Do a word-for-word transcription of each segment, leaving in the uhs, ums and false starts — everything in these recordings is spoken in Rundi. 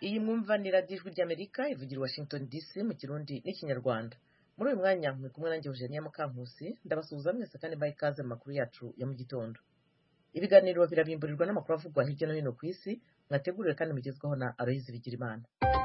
Iyi mwumva ni radiyo ijwi ry'Amerika ivugira i Washington D C mu Kirundi n'Ikinyarwanda. Muri uyu mwanya muri kumwe nanjye Eugenia Mukankusi, ndabasuhuza mwese kandi mbaha ikaze mu makuru yacu ya mu gitondo. Ibiganiro birabimburirwa n'amakuru avugwa hirya no hino ku isi, mwateguriwe kandi mugezwaho na Aloyizi Bigirimana.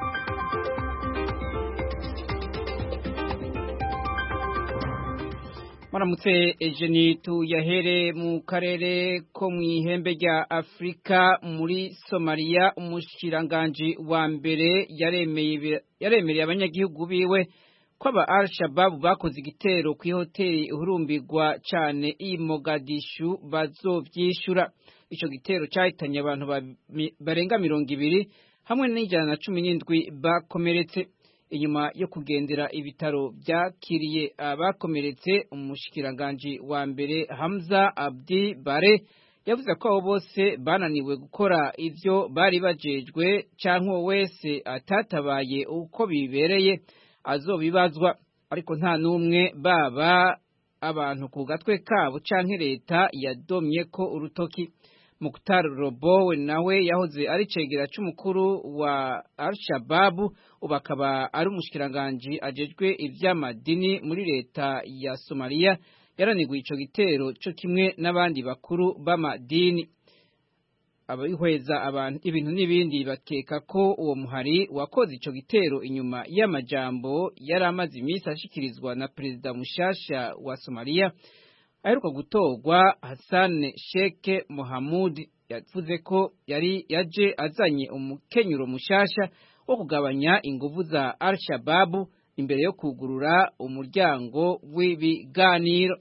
Maramutse Eugenie, tuyahere mu karere ko mu ihembe rya Afrika muri Somalia. Umushikiranganji wa mbere yaremeye yaremereye abanyagihugu biwe ko aba Al-Shabaab bakoze igitero ku hoteli uhurumbirwa cyane i Mogadishu bazovyishura. Ico gitero cyahitanye abantu barenga mirongo ibiri hamwe n'ijana na cumi n'indwi bakomeretse. Inyuma yo kugendera ibitaro byakiriye abakomeretse, umushikiranganji wa mbere Hamza Abdi Bare yavuze ko abo bose bananiwe gukora ivyo bari bajejwe, canke wese atatabaye uko bibereye azobibazwa, ariko nta numwe baba abantu ku gatwe kabo canke leta yadomye ko urutoki. Mukhtar Robowe nawe yahoze ari cegera c'umukuru wa Al-Shabaab, ubakaba ari umushikiranganji ajejwe ivy'amadini muri leta ya Somalia, yaraniguye ico gitero cyo kimwe n'abandi bakuru b'amadini. Abihweza abantu ibintu n'ibindi bakeka ko uwo muhari wakoze ico gitero inyuma y'amajambo yari amaze imisi ashikirizwa na perezida mushasha wa Somalia aheruka gutorwa Hassan Sheikh Mohamud. Yavuze ko yari yaje azanye umukenyuro mushasha wo kugabanya inguvu za Al-Shabaab imbere yo kugurura umuryango w'ibiganiro.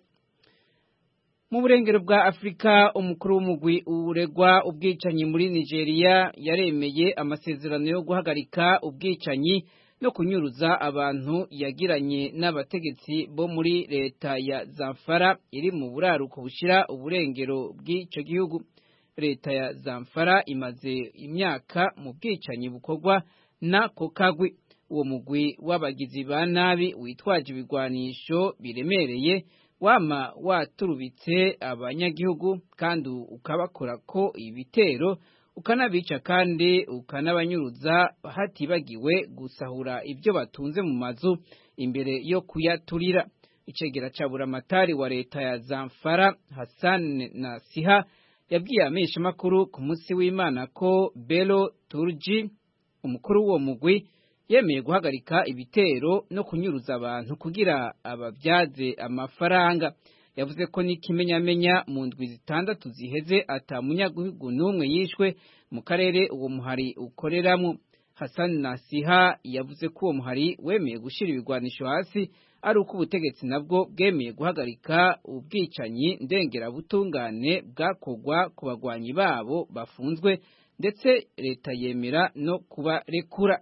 Mu burengero bwa Afrika, umukuru w'umugwi uregwa ubwicanyi muri Nigeria yaremeye amasezerano yo guhagarika ubwicanyi no kunyuruza abantu yagiranye n'abategetsi bo muri leta ya Zamfara iri mu buraruko bushira uburengero bw'ico gihugu. Leta ya Zamfara imaze imyaka mu bwicanyi bukorwa na kokagwi. Uwo mugwi w'abagizi ba nabi witwaje ibigwanisho biremereye wama waturubitse abanyagihugu kandi ukabakora ko ibitero, ukanabica kandi ukanabanyuruza, hatibagiwe gusahura ibyo batunze mu mazu imbere yo kuyaturira. Icegera ca buramatari wa leta ya Zamfara Hassan Nasiha yabwiye ameshamakuru ku munsi w'Imana ko Bello Turji, umukuru w'uwo mugwi, yemeye guhagarika ibitero no kunyuruza abantu kugira ababyaze amafaranga. Yavuze ko n'ikimenyamenya mu ndwi zitandatu ziheze ata munyagihugu n'umwe yishwe mu karere uwo muhari ukoreramwo. Hassan Nasiha yavuze ko uwo muhari wemeye gushira ibigwanisho hasi ari uko ubutegetsi nabwo bwemeye guhagarika ubwicanyi ndengerabutungane bwakogwa ku bagwanyi babo bafunzwe, ndetse leta yemera no kubarekura.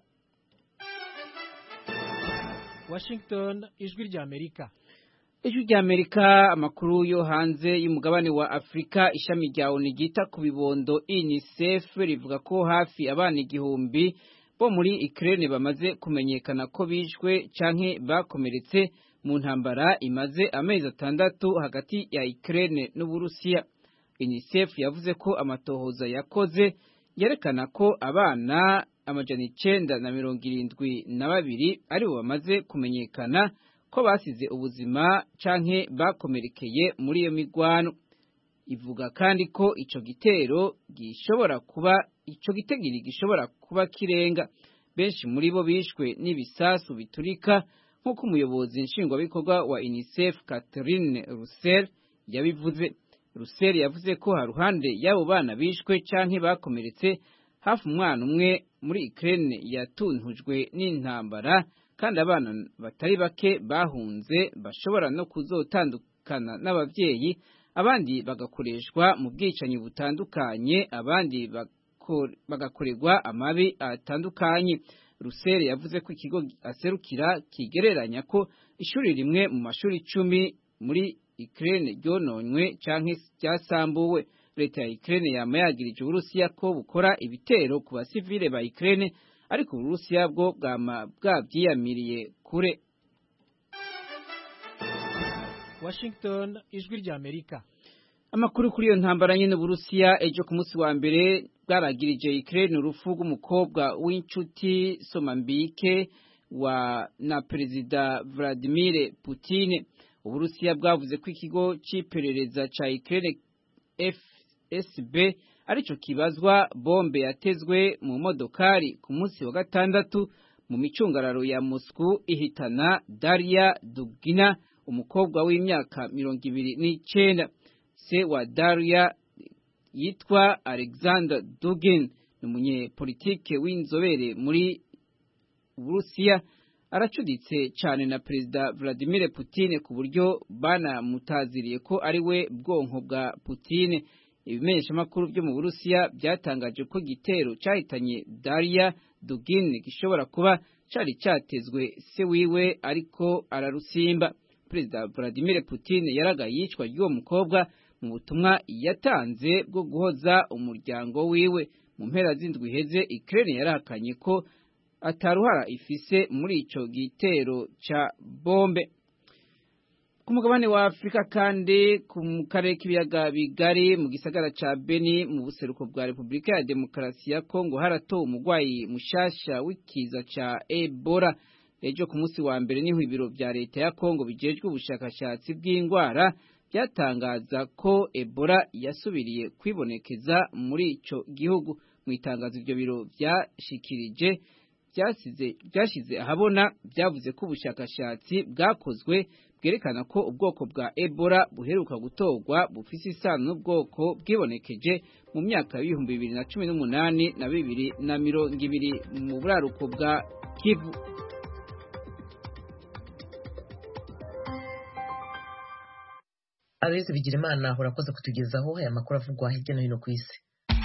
Washington, ijwi ry'Amerika. Ijwi ry'Amerika. Amakuru yo hanze y'umugabane wa Afrika, ishami rya O N U ryita ku bibondo UNICEF rivuga ko hafi abana igihumbi bo muri Ukraine bamaze kumenyekana ko bishwe canke bakomeretse mu ntambara imaze amezi atandatu hagati ya Ukraine n'Uburusiya. UNICEF yavuze ko amatohoza yakoze yerekana ko abana amajana icenda na mirongo irindwi na babiri aribo bamaze kumenyekana ko basize ubuzima canke bakomerekeye muri iyo migwano. Ivuga kandi ko ico gitero gishobora kuba ico gitegiri gishobora kuba kirenga. Benshi muri bo bishwe n'ibisasu biturika, nk'uko umuyobozi nshingwabikorwa wa UNICEF Catherine Russell yabivuze. Russell yavuze ko haruhande y'abo bana bishwe canke bakomeretse, hafi umwana umwe muri Ukraine yatuntujwe n'intambara, kandi abana batari bake bahunze bashobora no kuzotandukana n'abavyeyi, abandi bagakoreshwa mu bwicanyi butandukanye, abandi bagakorerwa amabi atandukanye. Russell yavuze ko ikigo aserukira kigereranya ko ishuri rimwe mu mashuri icumi muri Ukraine ryononywe canke ryasambuwe. Leta ya Ukraine yama yagirije Uburusiya ko bukora ibitero ku basivile ba Ukraine, ariko Uburusiya bwo bwama bwavyiyamiriye kure. Washington, ijwi ry'Amerika. Amakuru kuri iyo ntambara nyene Burusiya ejo ku munsi wa mbere bwaragirije Ukraine urufu rw'umukobwa w'inshuti Somambike wa na Perezida Vladimir Putin. Uburusiya bwavuze ko ikigo c'iperereza ca Ukraine F S B arico kibazwa bombe yatezwe mu modokari ku munsi wa gatandatu mu micungararo ya Moscow ihitana Daria Dugina, umukobwa w'imyaka mirongo ibiri n'icenda. Se wa Daria yitwa Alexander Dugin, n'umunyepolitike w'inzobere muri Uburusiya, aracuditse cyane na Perezida Vladimir Putin ku buryo banamutaziriye ko ari we bwonko bwa Putin. Ibimenyeshamakuru byo mu Burusiya byatangaje ko igitero cyahitanye Daria Dugin gishobora kuba cyari cyatezwe se wiwe ariko ararusimba. Perezida Vladimir Putin yaragaye yicwa ry'uwo mukobwa mu butumwa yatanze bwo guhoza umuryango wiwe. Mu mpera z'indwi iheze Ukraine yarahakanye ko ataruhara ifise muri ico gitero ca bombe. Ku mugabane wa Afrika kandi ku karere k'ibiyaga bigari mu gisagara ca Beni mu buseruko bwa Repubulika ya Demokarasi ya Kongo haratowe umugwayi mushasha w'ikiza ca Ebola. Ejo ku munsi wa mbere niho ibiro vya leta ya Kongo bijejwe ubushakashatsi bw'indwara byatangaza ko Ebola yasubiriye kwibonekeza muri ico gihugu. Mu itangazo ivyo biro vyashikirije byasize byashize ahabona byavuze ko ubushakashatsi bwakozwe bwerekana ko ubwoko bwa Ebola buheruka gutorwa bufise isano n'ubwoko bwibonekeje mu myaka y'ibihumbi bibiri na cumi n'umunani na bibiri na mirongo ibiri mu buraruko bwa Kivu. Aloise Bigirimana urakoze kutugezaho aya makuru avugwa hirya no hino ku isi.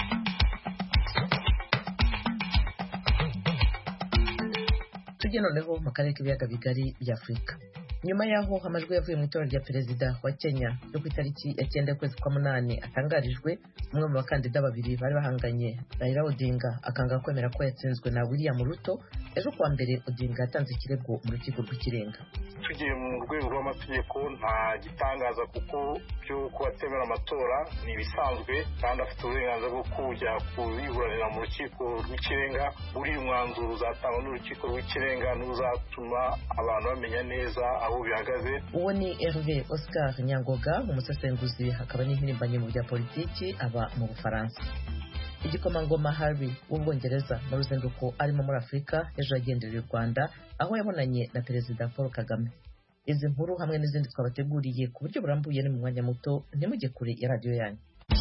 Tujye noneho mu karere k'ibiyaga bigari bya Afurika. Nyuma yaho amajwi yavuye mu itora rya perezida wa Kenya yo ku itariki ya cyenda y'ukwezi kwa munani atangarijwe, umwe mu bakandida babiri bari bahanganye, Raila Odinga akanga kwemera ko yatsinzwe na William Ruto. Ejo kuwa mbere Odinga yatanze ikirego mu rukiko rw'ikirenga. Tugiye mu rwego rw'amategeko nta gitangaza kuko byo kubatemera amatora ni ibisanzwe kandi afite uburenganzira bwo kujya kubiburanira mu rukiko rw'ikirenga. Buri mwanzuro uzatangwa n'urukiko rw'ikirenga n'uzatuma abantu bamenya neza aho bihagaze. Uwo ni Hervé Oscar Nyangoga, umusesenguzi hakaba n'impirimbanyi mu bya politiki aba mu Bufaransa. Igikomangoma Harry w'Ubwongereza mu ruzinduko arimo muri Afurika ejo yagendereye u Rwanda aho yabonanye na Perezida Paul Kagame. Izi nkuru hamwe n'izindi twabateguriye ku buryo burambuye ni mu mwanya muto, ntimujye kure ya radiyo yanyu.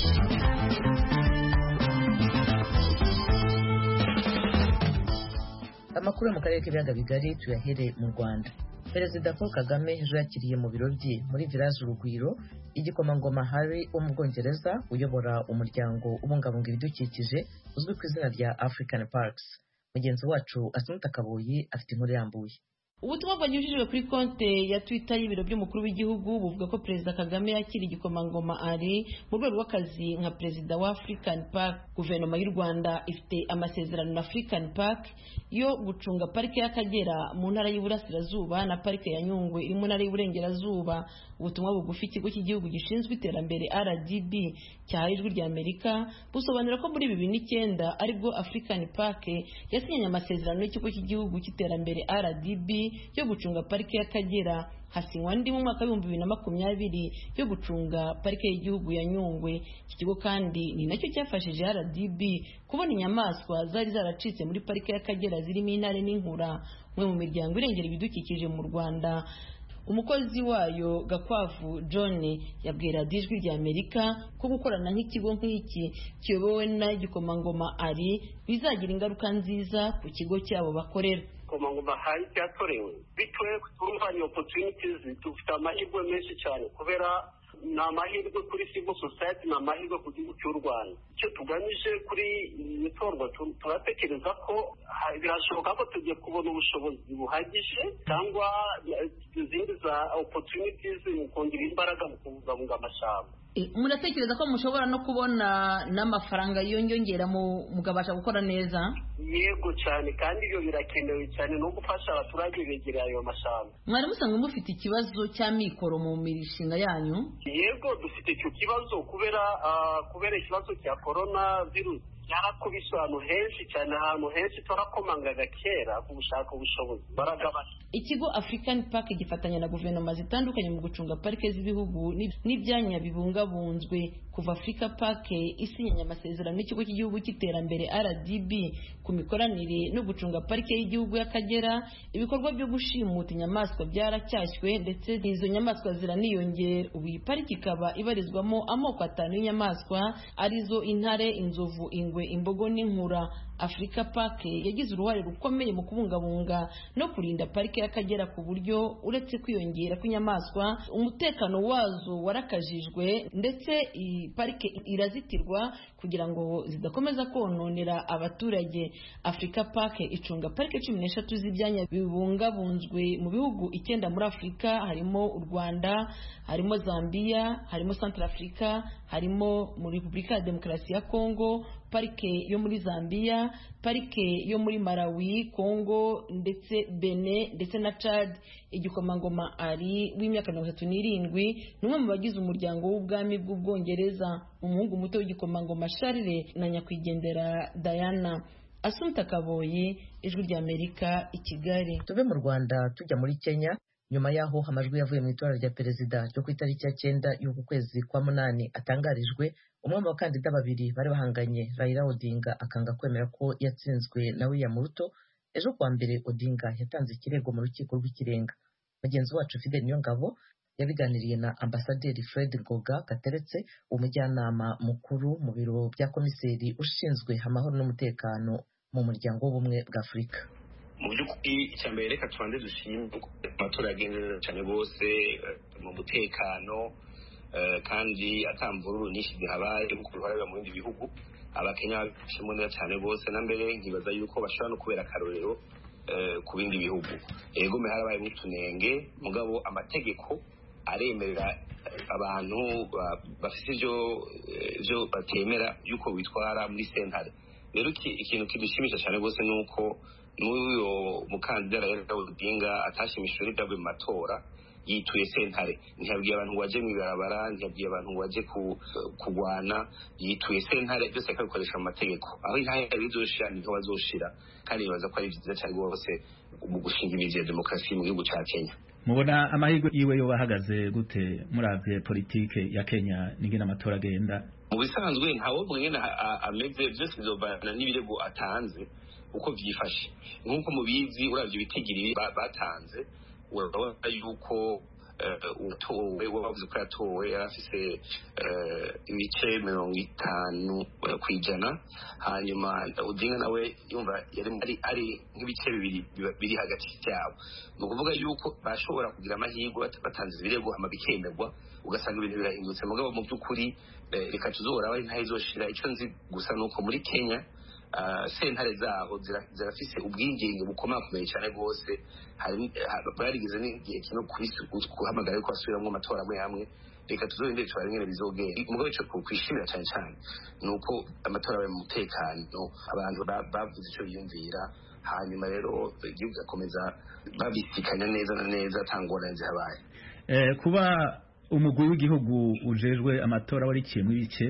Amakuru yo mu karere k'ibiyaga bigari tuyahere mu Rwanda. Perezida Paul Kagame ejo yakiriye mu biro bye muri Village Urugwiro igikomangoma Harry wo mu Bwongereza uyobora umuryango ubungabunga ibidukikije uzwi ku izina rya African Parks. Mugenzi wacu Asumta Kaboyi afite inkuru yambuye. Ubutumwa bwanyujijwe kuri konte ya Twitter y'ibiro by'umukuru w'igihugu buvuga ko Perezida Kagame yakira igikomangoma ari mu rwego rw'akazi nka Perezida wa African Park. Guverinoma y'u Rwanda ifite amasezerano na African Park yo gucunga parike y'Akagera mu ntara y'Iburasirazuba na parike ya Nyungwe iri mu ntara y'Iburengerazuba. Ubutumwa bugufi ikigo cy'igihugu gishinzwe iterambere R D B cyahaye ijwi rya Amerika busobanura ko muri bibiri n'icyenda aribwo African Park yasinyanye amasezerano n'ikigo cy'igihugu cy'iterambere R D B yo gucunga parike y'Akagera. Hasinywa andi mu mwaka w'ibihumbi bibiri na makumyabiri yo gucunga parike y'igihugu ya Nyungwe. Iki kigo kandi ni nacyo cyafashije R D B kubona inyamaswa zari zaracitse muri parike y'Akagera zirimo intare n'inkura. Umwe mu miryango irengera ibidukikije mu Rwanda, umukozi wayo Gakwavu John yabwira Ijwi rya Amerika ko gukorana nk'ikigo nk'iki kiyobowe na igikomangoma ari bizagira ingaruka nziza ku kigo cyabo bakorera. Komangoma hari cyatorewe bitwe turumvanye opportunities dufite amahirwe menshi cyane kubera na amahirwe kuri civil society na amahirwe ku gihugu cy'u Rwanda. Icyo tugamije kuri iyi torwa turatekereza ko birashoboka ko tugiye kubona ubushobozi buhagije cyangwa izindi za opportunities mu kongera imbaraga mu kubungabunga amashyamba. Muratekereza ko mushobora no kubona n'amafaranga yongera mu mugabasha gukora neza? Yego cyane, kandi ibyo birakenewe cyane no gufasha abaturage begereye ayo mashyamba. Mwari musanzwe mufite ikibazo cy'amikoro mu mishinga yanyu? Yego dufite icyo kibazo kubera uh, kubera ikibazo cya corona virus yarakubise ahantu henshi cyane, ahantu henshi turakomangaga kera ku gushaka ubushobozi baragabanya. Ikigo African Park gifatanya na guverinoma zitandukanye mu gucunga parike z'ibihugu n'ibyanya bibungabunzwe. Kuva Africa Park isinyanye amasezerano n'ikigo cy'igihugu cy'iterambere R D B ku mikoranire no gucunga parike y'igihugu y'Akagera, ibikorwa byo gushimuta inyamaswa byaracyashywe ndetse izo nyamaswa ziraniyongera. Ubu iyi pariki ikaba ibarizwamo amoko atanu y'inyamaswa arizo intare, inzovu, ingwe, imbogo n'inkura. Africa Park yagize uruhare rukomeye mu kubungabunga no kurinda parike y'Akagera ku buryo uretse kwiyongera kw'inyamaswa umutekano wazo warakajijwe ndetse iyi parike irazitirwa kugira ngo zidakomeza kononera abaturage. Africa Park icunga parike cumi n'eshatu z'ibyanya bibungabunzwe mu bihugu icyenda muri Afurika, harimo u Rwanda, harimo Zambia, harimo Central Africa, harimo muri Repubulika ya Demokarasi ya Kongo, parike yo muri Zambia, parike yo muri Malawi, Kongo ndetse Benin ndetse na Chad. Igikomangoma ari w'imyaka mirongo itatu n'irindwi n'umwe mu bagize umuryango w'ubwami bw'Ubwongereza, umuhungu muto w'igikomangoma Charles na nyakwigendera Diana. Assumpta Kaboyi, Ijwi ry'Amerika, i Kigali. Tuve mu Rwanda tujya muri Kenya. Nyuma yaho amajwi yavuye mu itora rya perezida ryo ku itariki ya cyenda y'uku kwezi kwa munani atangarijwe, umwe mu bakandida babiri bari bahanganye, Raila Odinga akanga kwemera ko yatsinzwe na William Ruto. Ejo kuwa mbere Odinga yatanze ikirego mu rukiko rw'ikirenga. Mugenzi wacu Fidel Niyongabo yabiganiriye na Ambasaderi Fred Ngoga Kateretse, umujyanama mukuru mu biro bya komiseri ushinzwe amahoro n'umutekano mu muryango w'ubumwe bwa Afurika. Mu by'ukuri icya mbere reka tubanze dushime amatora yagenze cyane bose mu mutekano kandi atamvururu nyinshi zihabaye kuko ruhara mu bindi bihugu. Abakenya bashimwe neza cyane bose, na mbere nkibaza yuko bashobora no kubera akarorero ku bindi bihugu. Ego me harabaye mutunenge, mugabo amategeko aremerera abantu bafite ibyo byo batemera yuko bitwara muri sentare. Rero ikintu kidushimisha cyane bose nuko n'uyo mukandida Raila Odinga atashimishije n'ibyavuye mu matora, yituye sentare. Ntiyabwiye abantu waje mu ibarabara, ntiyabwiye abantu waje kugwana, yituye sentare, byose akabikoresha mu mategeko. Aho intahe bizoshira niho bazoshira, kandi bibaza ko ari byiza cyane rwose mu gushinga imizi ya demokarasi mu gihugu cya Kenya. Mubona amahirwe yiwe yo bahagaze gute muravye politike ya Kenya n'ingene amatora agenda? Mu bisanzwe ntawo mwene ameze, byose bizovana n'ibirego atanze uko byifashe. Nk'uko mubizi uravye ibitigiri batanze, urabona yuko utowe wavuze ko yatowe yarafise ibice mirongo itanu kwijana, hanyuma Odinga nawe yumva yari ari nk'ibice bibiri biri hagati yabo. Ni ukuvuga yuko bashobora kugira amahirwe batanze ibirego hama bikemerwa, ugasanga ibintu birahindutse. Mugabo mu by'ukuri reka tuzora abari ntahe izoshira. Icyo nzi gusa nuko muri Kenya sentare zaho zirafise ubwigenge bukomakomeye cyane rwose. Barigeze n'igihe kimwe guhamagara yuko basubiramwo amatora amwe hamwe. Reka tuzorinde tubare ingene bizogenda. Mugabo ico kwishimira cyane cyane nuko amatora abaye mu mutekano, abantu bavuze ico biyumvira, hanyuma rero igihugu gakomeza babisikanya neza na neza atangorane zihabaye. Eh, kuba umugwi w'igihugu ujejwe amatora warikiye mu bice,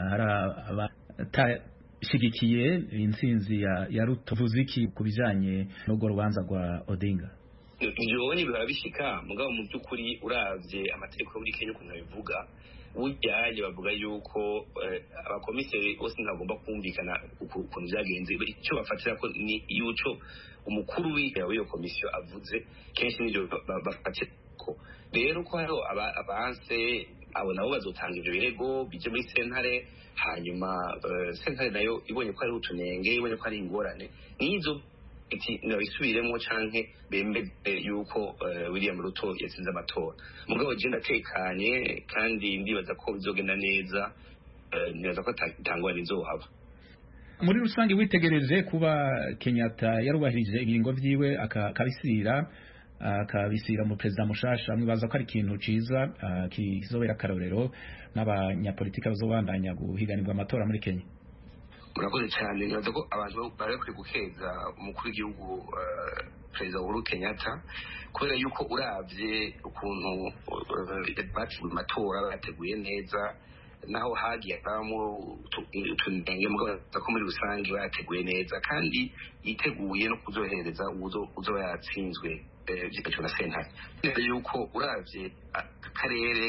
hari shigikiye intsinzi ya, ya Ruto. Vuziki kubijanye n'ubwo rubanza rwa Odinga? Njyewe bihora bishika, mugabo mu by'ukuri uravye amategeko muri Kenya ukuntu bivuga, ujyaje bavuga yuko abakomiseri bose ntagomba kumvikana ukuntu byagenze. Icyo bafatira ko ni yuco umukuru w'iyo komisiyo avuze, kenshi n'ibyo bafatira ko. Rero ko hariho abanse abo nabo bazotanga ibyo birego bije muri sentare, hanyuma sentare nayo ibonye ko ari utunenge, ibonye ko ari ingorane nizo iti nabisubiremo canke bembe yuko William Ruto yatsinze amatora. Mugabo je ndatekanye kandi ndibaza ko bizogenda neza, nibaza ko tangwa nizohaba. Muri rusange witegereje kuba Kenyatta yarubahirije ingingo vyiwe akabisira akabisira mu president mushasha, mwibaza ko ari ikintu ciza kizobera akarorero n'abanyapolitika bazobandanya guhiganirwa amatora muri Kenya? Murakoze cyane. Nibaza ko abantu bari kuri gukeza umukuru w'igihugu Perezida Uhuru Kenyatta, kubera yuko uravye ukuntu bateguye amatora, bateguye neza, naho hagiye abamo utunenge mugabo ko muri rusange bateguye neza kandi yiteguye no kuzohereza uzoba yatsinzwe byitwa na sentare yuko uravye akarere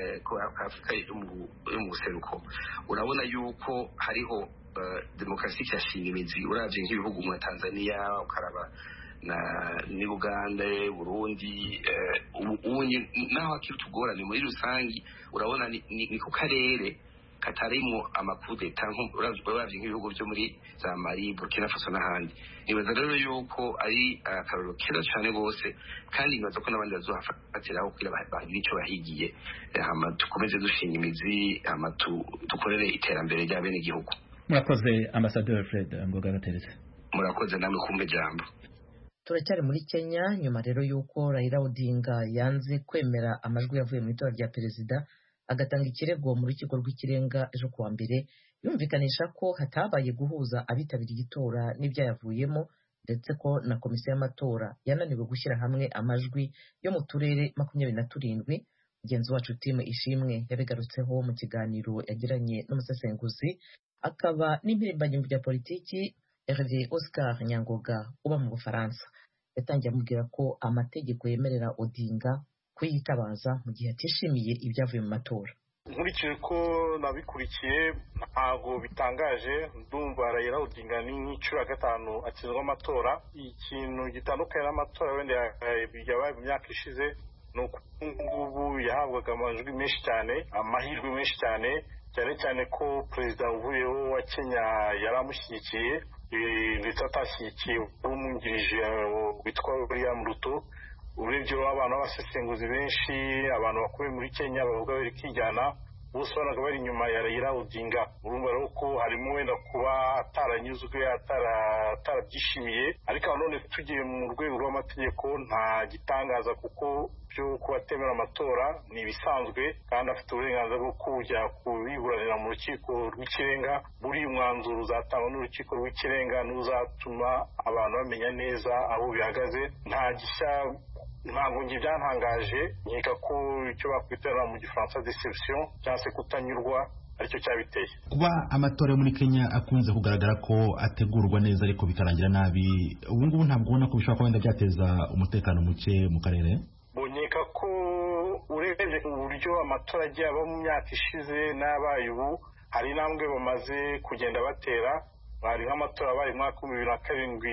ka Afrika yo mu buseruko urabona yuko hariho demokarasi cyashinga imizi uravye nk'ibihugu mu Tanzania ukaraba na ni Uganda Burundi ubunye naho akiri tugorane muri rusangi urabona ni ku karere katarimo amakudeta uravye nk'ibihugu byo muri za Mali Burkina Faso n'ahandi nibaza rero yuko ari akaroro kera cyane gose kandi nibaza ko n'abandi bazohafatiraho kugira bahagire icyo bahigiye hama tukomeze dushinga imizi hama dukorere iterambere rya bene igihugu. Murakoze Ambassadeur Fred Ngoga Gateretse. Murakoze namwe kumbe jambo. Turacyari muri Kenya nyuma rero yuko Raila Odinga yanze kwemera amajwi yavuye mu itora rya perezida agatanga ikirego mu rukiko rw'ikirenga ejo kuwa mbere yumvikanisha ko hatabaye guhuza abitabiriye itora n'ibyayavuyemo ndetse ko na komisiyo y'amatora yananiwe gushyira hamwe amajwi yo mu turere makumyabiri na turindwi. Mugenzi wacu Tim Ishimwe yabigarutseho mu kiganiro yagiranye n'umusesenguzi akaba n'impirimbanyi mu bya politiki Hervé Oscar Nyangoga uba mu Bufaransa. Yatangiye amubwira ko amategeko yemerera Odinga kuyitabaza mu gihe atishimiye ibyavuye mu matora. Nkurikije ko nabikurikiye ntabwo bitangaje ndumva Raila Odinga ni nk'icura gatanu akizwa amatora. Ikintu gitandukanye n'amatora wenda yabaye mu myaka ishize ni uko ngubu yahabwaga amajwi menshi cyane amahirwe menshi cyane cyane cyane ko perezida uvuyeho wa Kenya yaramushyigikiye ndetse atashyigikiye umwungirije witwa William Ruto. Urebye abantu b'abasesenguzi benshi abantu bakuye muri Kenya bavuga bari kijyana bose banaga bari inyuma ya Raila Odinga. Urumva rero ko harimo wenda kuba ataranyuzwe atarabyishimiye ariko none tugiye mu rwego rw'amategeko nta gitangaza kuko byo kubatemera amatora ni ibisanzwe kandi afite uburenganzira bwo kujya kubiburanira mu rukiko rw'ikirenga. Buri umwanzuro uzatangwa n'urukiko rw'ikirenga n'uzatuma abantu bamenya neza aho bihagaze. Nta gishya ntabwo ngi byantangaje nkeka ko icyo bakwitera mu gifaransa deception cyangwa se kutanyurwa aricyo cyabiteye. Kuba amatora muri Kenya akunze kugaragara ko ategurwa neza ariko bikarangira nabi ubu ngubu ntabwo ubona ko bishobora kwenda byateza umutekano muke mu karere? Bonyeka ko urebye uburyo amatora agiye aba mu myaka ishize n'abaye ubu hari intambwe bamaze kugenda batera. Bari nk'amatora abaye mu mwaka w'ibihumbi bibiri na karindwi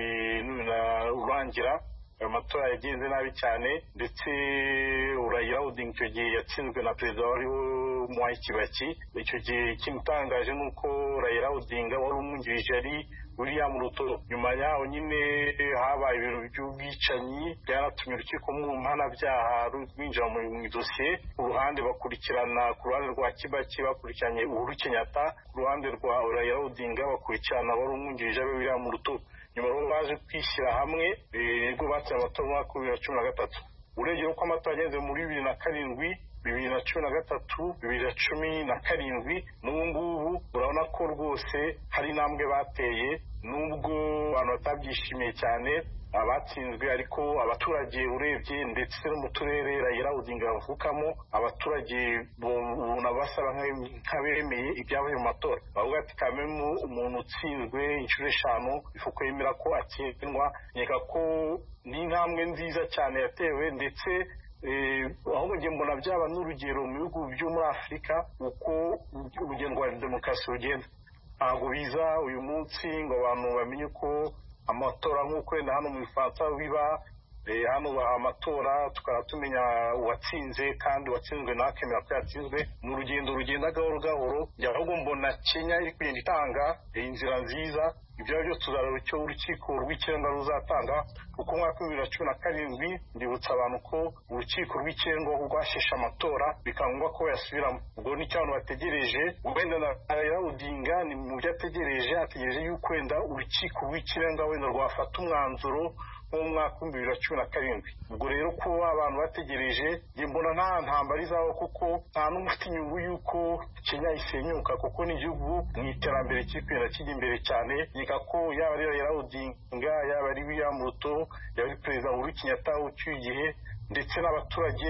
urangira ayo matora yagenze nabi cyane ndetse Raila Odinga icyo gihe yatsinzwe na perezida wariho Mwai Kibaki. Icyo gihe ikimutangaje ni uko Raila Odinga wari umwungirije ari William Ruto. Nyuma yaho nyine habaye ibintu by'ubwicanyi byaratumye urukiko mpanabyaha rwinjira mu idosiye. Ku ruhande bakurikirana ku ruhande rwa Kibaki bakurikiranye Uhuru Kenyatta, ku ruhande rwa Raila Odinga bakurikirana wari umwungirije ari William Ruto. Nyuma rero baje kwishyira hamwe nibwo batsinze amatora mu mwaka wa bibiri na cumi na gatatu. Urebye uko amatora yagenze muri bibiri na karindwi bibiri na cumi na gatatu bibiri na cumi na karindwi n'ubu ngubu urabona ko rwose hari intambwe bateye nubwo abantu batabyishimiye cyane abatsinzwe ariko abaturage urebye ndetse no mu turere Raila Odinga bavukamo abaturage bona basaba nk'abemeye ibyavuye mu matora. Bavuga ati kamemu umuntu utsinzwe inshuro eshanu ifu kwemera ko atsindwa. Nkeka ko ni intambwe nziza cyane yatewe ndetse aho njye mbona byaba n'urugero mu bihugu byo muri Afurika uko urugendo rwa demokarasi rugenda. Ntabwo biza uyu munsi ngo abantu bamenye ko amatora nk'uko wenda hano mu Bufaransa biba hano baha amatora tukaba tumenya uwatsinze kandi uwatsinzwe nakemera ko yatsinzwe. Ni urugendo rugenda gahoro gahoro. Ahubwo mbona Kenya iri kugenda itanga inzira nziza. Ibyo byose tuzareba icyo urukiko rw'ikirenga ruzatanga kuko mu mwaka wa bibiri na cumi na karindwi ndibutsa abantu ko urukiko rw'ikirenga rwasheshe amatora bikaba ngombwa ko yasubiramo. Ubwo nicyo abantu bategereje wenda na Raila Odinga ni mu byo ategereje ategereje yuko wenda urukiko rw'ikirenga wenda rwafata umwanzuro mu mwaka wa bibiri na cumi na karindwi. Ubwo rero ko abantu bategereje njye mbona nta ntambara izaho kuko nta n'umwe ufite inyungu y'uko Kenya isenyuka kuko n'igihugu mu iterambere kiri kugenda kijya imbere cyane. Nkeka ko yaba ari Raila Odinga yaba ari William Ruto yaba ari perezida Uhuru Kenyatta ucyuye igihe ndetse n'abaturage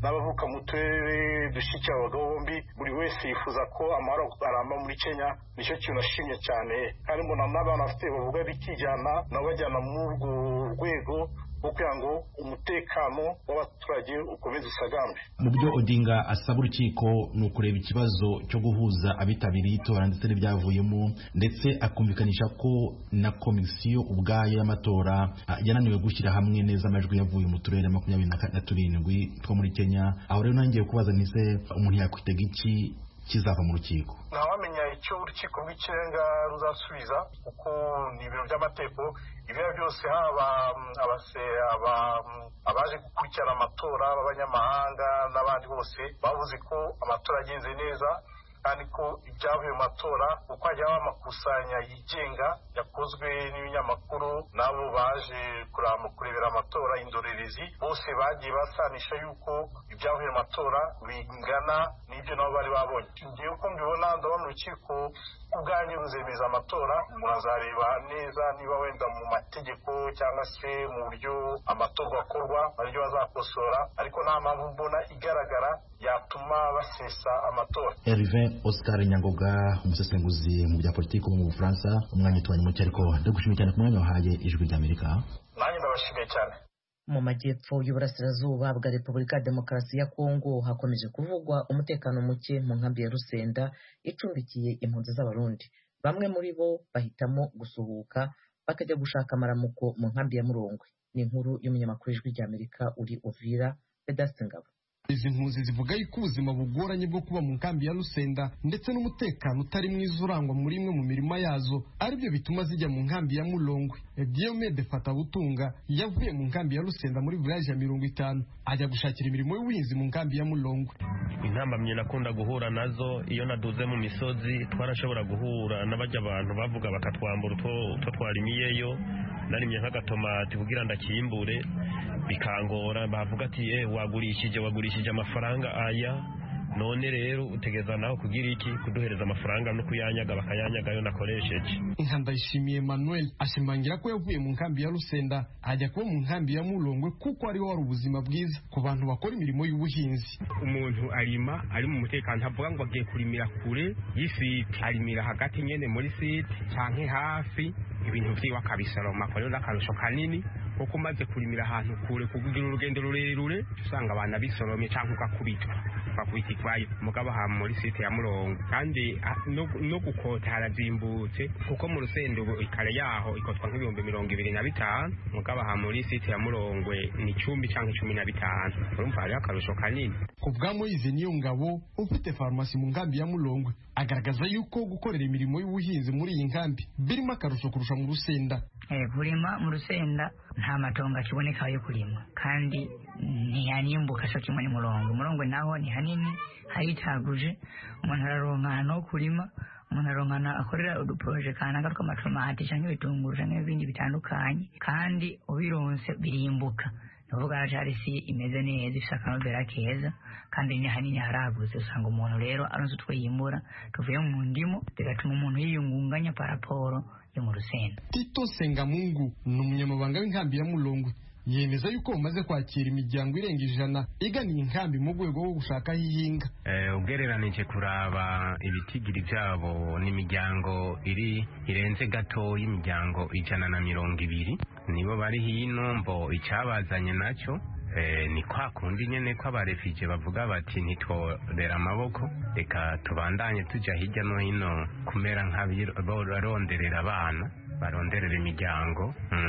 n'abavuka mu turere dushyigikiye abagabo bombi buri wese yifuza ko amahoro aramba muri Kenya. Nicyo kintu nashimye cyane, kandi mbona n'abana bafite bavuga bikijyana nabo bajyana muri urwo rwego kugira ngo umutekano w'abaturage ukomeze usagambe. Mu byo Odinga asaba urukiko ni ukureba ikibazo cyo guhuza abitabiriye itora ndetse n'ibyavuyemo, ndetse akumvikanisha ko na komisiyo ubwayo y'amatora yananiwe gushyira hamwe neza amajwi yavuye mu turere makumyabiri na turindwi two muri Kenya. Aho rero nangiye kubaza nise umuntu yakwitega iki kizava mu rukiko? Ntawamenya icyo urukiko rw'ikirenga ruzasubiza kuko ni ibiro by'amategeko. Ibyo byose haba abase aba abaje gukurikirana amatora b'abanyamahanga n'abandi bose bavuze ko amatora agenze neza, kandi ko ibyavuye mu matora uko hajyaho amakusanya yigenga yakozwe n'ibinyamakuru nabo baje kurebera amatora, indorerezi bose bagiye basanisha yuko ibyavuye mu matora bingana n'ibyo nabo bari babonye. Ngiye uko mbibona ndabona urukiko ubwanyu ruzemeza amatora, murazareba neza niba wenda mu mategeko cyangwa se mu buryo amatora akorwa baryo bazakosora, ariko nta mpamvu mbona igaragara yatuma basesa amatora. Hervé Oscar Nyangoga, umusesenguzi mu bya politiki mu Bufaransa, umwanya utwanye muke, ariko ndagushimiye cyane ku mwanya wahaye Ijwi ry'Amerika. Nanjye ndabashimiye cyane. Mu majyepfo y'uburasirazuba bwa Repubulika ya Demokarasi ya Kongo hakomeje kuvugwa umutekano muke mu nkambi ya Rusenda icumbikiye impunzi z'Abarundi. Bamwe muri bo bahitamo gusuhuka bakajya gushaka amaramuko mu nkambi ya Murongwe. Ni inkuru y'umunyamakuru w'Ijwi ry'Amerika uri Uvira, Vedaste Ngabo. Izi mpunzi zivuga yuko ubuzima bugoranye bwo kuba mu nkambi ya Rusenda ndetse n'umutekano utari mwiza urangwa muri imwe mu mirima yazo, aribyo bituma zijya mu nkambi ya Mulongwe. Diomede Fatabutunga yavuye mu nkambi ya Rusenda muri village ya mirongo itanu ajya gushakira imirimo y'ubuhinzi mu nkambi ya Mulongwe. Intambamye nakunda guhura nazo iyo naduze mu misozi, twarashobora guhura n'abajya abantu bavuga bakatwambura utwo twarimiyeyo, narimye nk'agatomati kugira ndakimbure bikangora, bavuga ati eh wagurishije wagurishije amafaranga aya, none rero utegeza naho kugira iki kuduhereza amafaranga no kuyanyaga bakayanyaga yo nakoresheje. Ndayishimiye Emmanuel ashimangira ko yavuye mu nkambi ya Rusenda ajya kuba mu nkambi ya Mulongwe kuko ariho hari ubuzima bwiza ku bantu bakora imirimo y'ubuhinzi. Umuntu arima ari mu mutekano, ntavuga ngo agiye kurimira kure y'isite, arimira hagati nyene muri site canke hafi, ibintu vyiwe akabisoroma, ko rero n'akarusho kanini kuko umaze kurimira ahantu kure kugira urugendo rurerure usanga abana bisoromye cyangwa ugakubitwa bakubita ikwaye. Mugabo ha muri site ya Mulongwe kandi no, no gukota harazimbutse kuko mu Rusendo ikare yaho ikotwa nk'ibihumbi mirongo ibiri na bitanu, mugabo ha muri site ya Mulongwe ni icumi cyangwa cumi na bitanu. Urumva hari akarusho kanini. Ku bwa Moise Niyongabo ufite farumasi mu nkambi ya Mulongwe agaragaza yuko gukorera imirimo y'ubuhinzi muri iyi nkambi birimo akarusho kurusha mu Rusenda. Eh, kurima mu Rusenda nta matongo akiboneka yo kurima kandi ntiyanimbuka so kimwe ni Mulongwe. Mulongwe naho ni hanini haritaguje, umuntu araronka no kurima, umuntu araronka akorera uduproje kana garuka amatomati cyangwa ibitunguru cyangwa ibindi bitandukanye, kandi ubironse birimbuka. Nuvuga ari si imeze neza, ifite akanovera keza kandi ni hanini haraguze. Usanga umuntu rero aronse utwo yimbura tuvuye mu ndimo bigatuma umuntu yiyungunganya paraporo yo mu Rusenda. Tito Sengamungu ni umunyamabanga w'inkambi ya Mulongwe yemeza yuko umaze kwakira imiryango irenga ijana iganiye inkambi mu rwego rwo gushaka hihinga. Eh, ugereranije kuraba ibitigiri byabo n'imiryango iri irenze gato y'imiryango ijana na mirongo ibiri nibo bari hino. Mbo icyabazanye nacyo eh, ni kwa kundi nyene ko abarefije bavuga bati ntitworera amaboko, reka tubandanye tujya hirya no hino kumera nk'abironderera abana baronderera imiryango,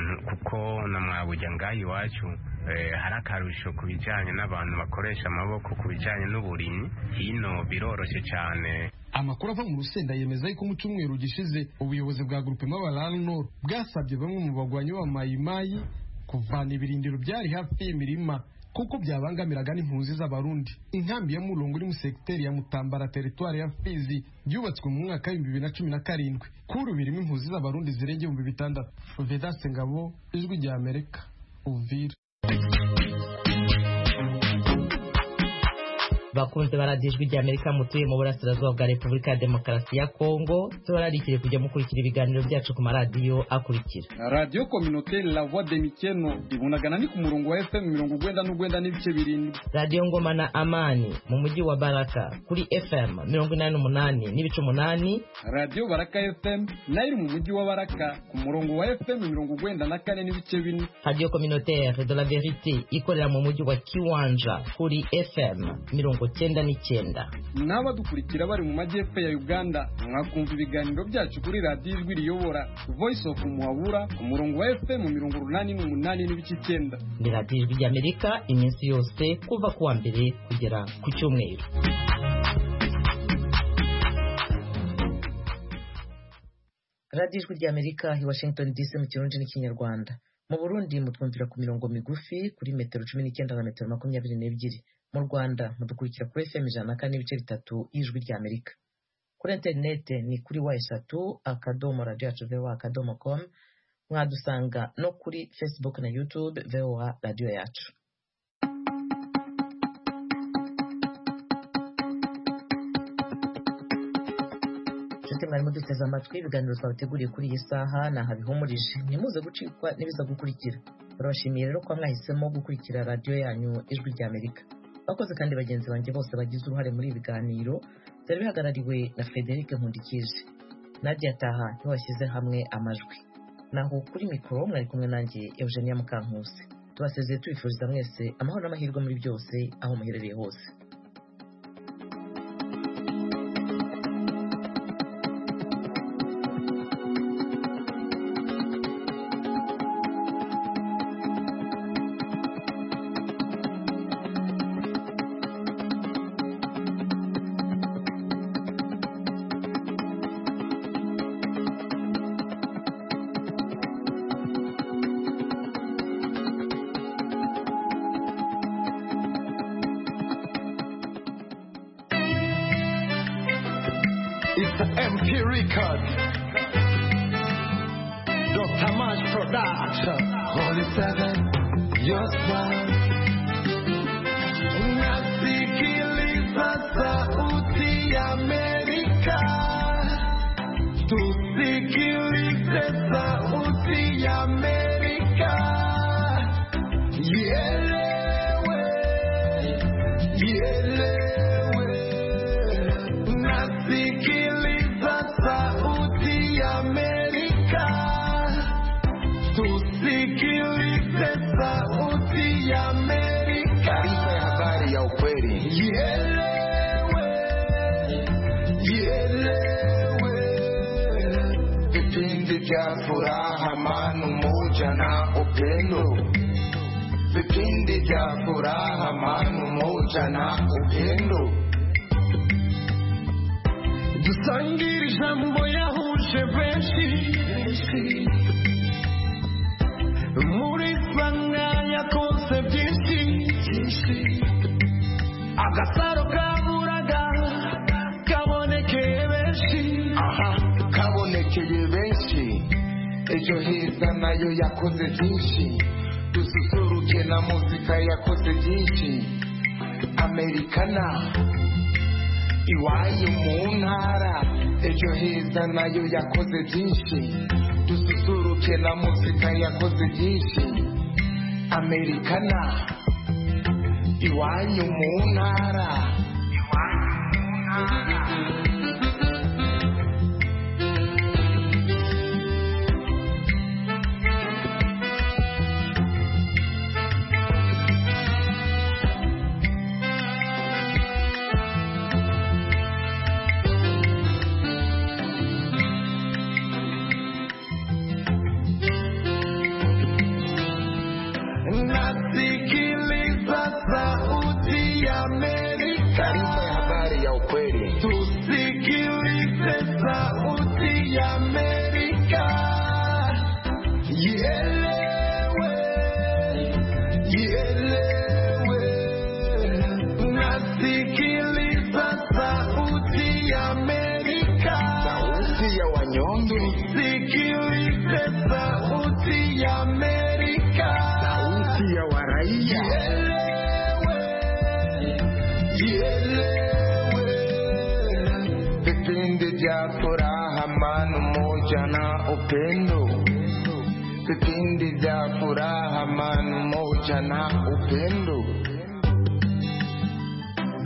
kuko namwabujya ngaho iwacu hari akarusho ku bijyanye n'abantu bakoresha amaboko ku bijyanye n'uburimyi, hino biroroshye cyane. Amakuru ava mu Rusenda yemeza yuko mu cyumweru gishize ubuyobozi bwa Groupe Mabarano Nord bwasabye bamwe mu bagwanyi ba Mayimayi kuvana ibirindiro byari hafi y'imirima kuko byabangamiraga n'impunzi z'Abarundi. Inkambi ya Mulongwe iri mu sekiteri ya Mutambara teritwari ya Fizi yubatswe mu mwaka w'ibihumbi bibiri na cumi na karindwi. Kuri birimo impunzi z'Abarundi zirenga ibihumbi bitandatu. Vedaste Ngabo, Ijwi rya Amerika, Uvira. bakunze baradijwe rya Amerika mutuye mu burasirazuba bwa Repubulika ya Demokarasi ya Kongo turarikire kujya mukurikira ibiganiro byacu ku maradiyo akurikira Radio Communautaire La Voix de Mikeno ibunagana ni ku murongo wa F M mirongo urwenda n'urwenda n'ibice birindwi. Radio Ngoma na Amani mu mujyi wa Baraka kuri F M mirongo inani n'umunani n'ibice umunani. Radio Baraka F M nayo mu mujyi wa Baraka ku murongo wa F M mirongo urwenda na kane n'ibice bine. Radio Communautaire de la Vérité ikorera mu mujyi wa Kiwanja kuri F M mirongo cyenda n'icyenda. N'abadukurikira bari mu majyepfo ya Uganda mwakumva ibiganiro byacu kuri Radio Ijwi Riyobora Voice of Muhabura ku murongo wa F M mirongo urunani n'umunani n'ibice icyenda. Ni Radio Ijwi ry'Amerika iminsi yose kuva kuwa mbere kugera ku cyumweru. Radio Ijwi ry'Amerika i Washington D C mu kirundi n'ikinyarwanda. Mu Burundi mutwumvira ku mirongo migufi kuri metero cumi n'icyenda na metero makumyabiri n'ebyiri. Mu Rwanda mudukurikira kuri F M ijana na kane n'ibice bitatu y'Ijwi ry'Amerika. Kuri internet ni kuri wa eshatu akadomo radio yacu voa akadomo com. Mwadusanga no kuri Facebook na YouTube voa radio yacu. Nshuti mwari muduteze amatwi ibiganiro twabateguriye kuri iyi saha na habihumurije ntimuze gucikwa n'ibiza gukurikira. Turabashimiye rero ko mwahisemo gukurikira radio yanyu Ijwi ry'Amerika. Bakoze kandi bagenzi banjye bose bagize uruhare muri ibi biganiro byari bihagarariwe na Frederic Nkundikije. Nadia Taha ntibashyize hamwe amajwi. Naho kuri mikoro mwari kumwe nanjye Eugenia Mukankusi. Tubasezeye tubifuriza mwese amahoro n'amahirwe muri byose aho muherereye hose. It's the M P record. Doctor March production. Holy Seven, your smile. Nasikiliza sauti ya Amerika. Tusikilize sauti ya Amerika. Ielewe, ielewe. Nasikiliza sauti ya Amerika. Tusikilize sauti ya Amerika. Taarifa ya habari ya ukweli. Ielewe, ielewe. Vipindi vya furaha, amani, umoja na upendo. Vipindi vya furaha, amani, umoja na upendo. Dusangire ijambo yahuje benshi. Muri sanga yakoze byinshi. Agasaro kaburaga kabonekeye benshi. Aha, kabonekeye benshi. Ejo heza nayo yakoze byinshi. Dususuruke na muzika yakoze byinshi. Americana iwayo mu ntara. Ejo heza nayo yakoze byinshi. Dususuruke na muzika yakoze byinshi. Americana iwayo mu ntara. Nasikiliza sauti ya Amerika. Taarifa ya habari ya ukweli. Tusikilize sauti ya Amerika. Ielewe, ielewe. Nasikiliza sauti ya Amerika. Sauti ya wanyonge. Tusikilize sauti ya Amerika. Sauti ya waraia. Ielewe, ielewe. vya furaha, amani, umoja na upendo. Vipindi vya furaha, amani, umoja na upendo.